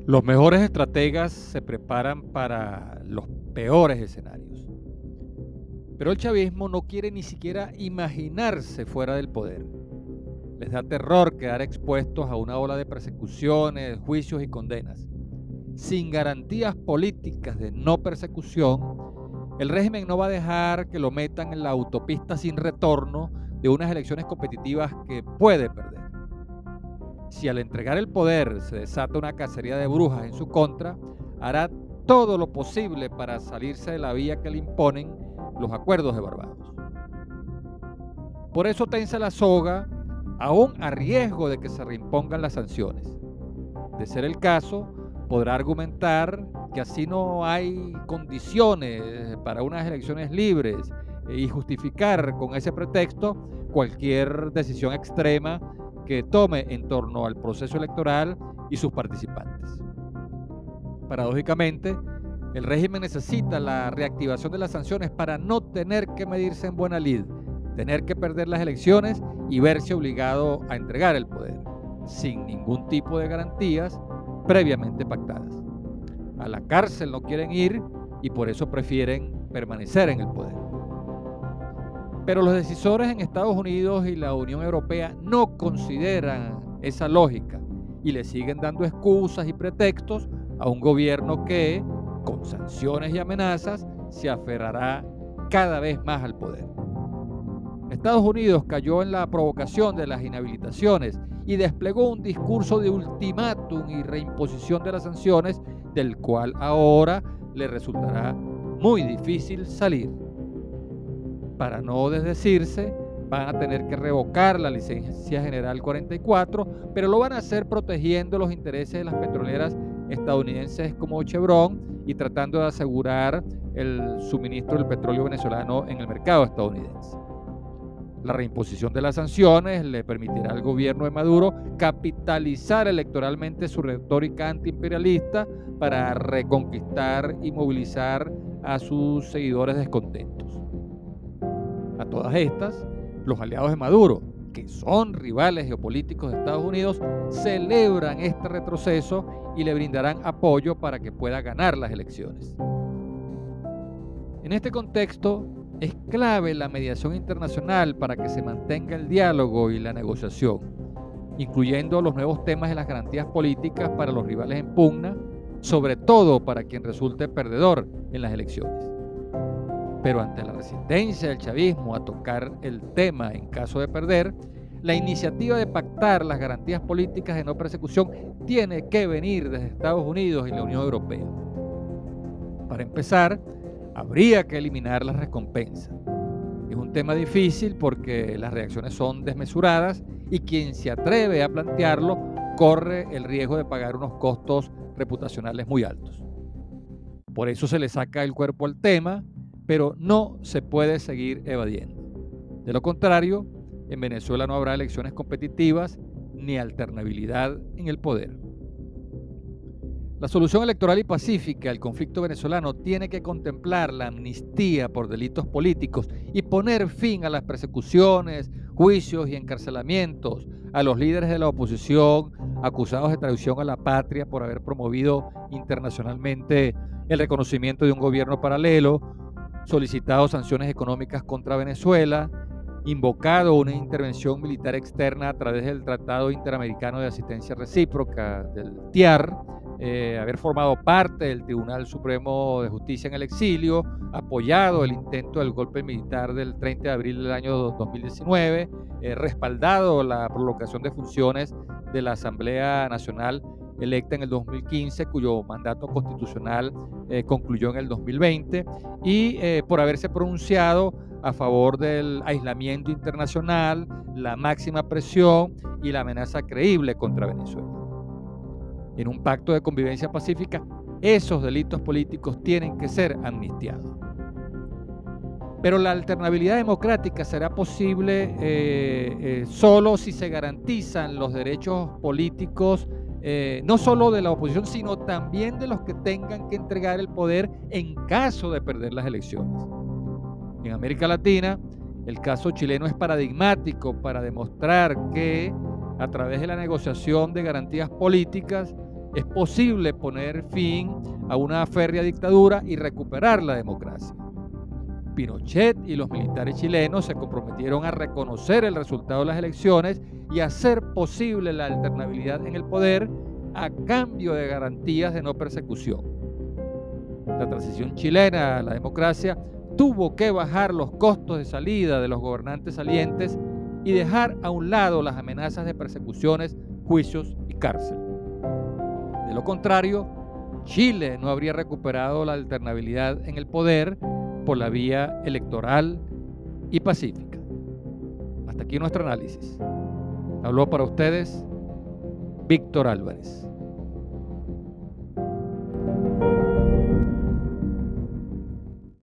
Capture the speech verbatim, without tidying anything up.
Los mejores estrategas se preparan para los peores escenarios. Pero el chavismo no quiere ni siquiera imaginarse fuera del poder. Les da terror quedar expuestos a una ola de persecuciones, juicios y condenas. Sin garantías políticas de no persecución, el régimen no va a dejar que lo metan en la autopista sin retorno de unas elecciones competitivas que puede perder. Si al entregar el poder se desata una cacería de brujas en su contra, hará todo lo posible para salirse de la vía que le imponen los acuerdos de Barbados. Por eso tensa la soga, aún a riesgo de que se reimpongan las sanciones. De ser el caso, podrá argumentar que así no hay condiciones para unas elecciones libres y justificar con ese pretexto cualquier decisión extrema que tome en torno al proceso electoral y sus participantes. Paradójicamente, el régimen necesita la reactivación de las sanciones para no tener que medirse en buena lid, tener que perder las elecciones y verse obligado a entregar el poder, sin ningún tipo de garantías previamente pactadas. A la cárcel no quieren ir y por eso prefieren permanecer en el poder. Pero los decisores en Estados Unidos y la Unión Europea no consideran esa lógica y le siguen dando excusas y pretextos a un gobierno que, con sanciones y amenazas, se aferrará cada vez más al poder. Estados Unidos cayó en la provocación de las inhabilitaciones y desplegó un discurso de ultimátum y reimposición de las sanciones, del cual ahora le resultará muy difícil salir. Para no desdecirse, van a tener que revocar la licencia general cuarenta y cuatro, pero lo van a hacer protegiendo los intereses de las petroleras estadounidenses como Chevron y tratando de asegurar el suministro del petróleo venezolano en el mercado estadounidense. La reimposición de las sanciones le permitirá al gobierno de Maduro capitalizar electoralmente su retórica antiimperialista para reconquistar y movilizar a sus seguidores descontentos. A todas estas, los aliados de Maduro, que son rivales geopolíticos de Estados Unidos, celebran este retroceso y le brindarán apoyo para que pueda ganar las elecciones. En este contexto, es clave la mediación internacional para que se mantenga el diálogo y la negociación, incluyendo los nuevos temas de las garantías políticas para los rivales en pugna, sobre todo para quien resulte perdedor en las elecciones. Pero ante la resistencia del chavismo a tocar el tema en caso de perder, la iniciativa de pactar las garantías políticas de no persecución tiene que venir desde Estados Unidos y la Unión Europea. Para empezar, habría que eliminar las recompensas. Es un tema difícil porque las reacciones son desmesuradas y quien se atreve a plantearlo corre el riesgo de pagar unos costos reputacionales muy altos. Por eso se le saca el cuerpo al tema, pero no se puede seguir evadiendo. De lo contrario, en Venezuela no habrá elecciones competitivas ni alternabilidad en el poder. La solución electoral y pacífica al conflicto venezolano tiene que contemplar la amnistía por delitos políticos y poner fin a las persecuciones, juicios y encarcelamientos a los líderes de la oposición acusados de traición a la patria por haber promovido internacionalmente el reconocimiento de un gobierno paralelo, solicitado sanciones económicas contra Venezuela, invocado una intervención militar externa a través del Tratado Interamericano de Asistencia Recíproca, del T I A R, eh, haber formado parte del Tribunal Supremo de Justicia en el exilio, apoyado el intento del golpe militar del treinta de abril del año dos mil diecinueve, eh, respaldado la prolongación de funciones de la Asamblea Nacional electa en el dos mil quince, cuyo mandato constitucional eh, concluyó en el dos mil veinte, y eh, por haberse pronunciado a favor del aislamiento internacional, la máxima presión y la amenaza creíble contra Venezuela. En un pacto de convivencia pacífica, esos delitos políticos tienen que ser amnistiados. Pero la alternabilidad democrática será posible eh, eh, solo si se garantizan los derechos políticos Eh, no solo de la oposición, sino también de los que tengan que entregar el poder en caso de perder las elecciones. En América Latina, el caso chileno es paradigmático para demostrar que, a través de la negociación de garantías políticas, es posible poner fin a una férrea dictadura y recuperar la democracia. Pinochet y los militares chilenos se comprometieron a reconocer el resultado de las elecciones y hacer posible la alternabilidad en el poder a cambio de garantías de no persecución. La transición chilena a la democracia tuvo que bajar los costos de salida de los gobernantes salientes y dejar a un lado las amenazas de persecuciones, juicios y cárcel. De lo contrario, Chile no habría recuperado la alternabilidad en el poder por la vía electoral y pacífica. Hasta aquí nuestro análisis. Habló para ustedes Víctor Álvarez.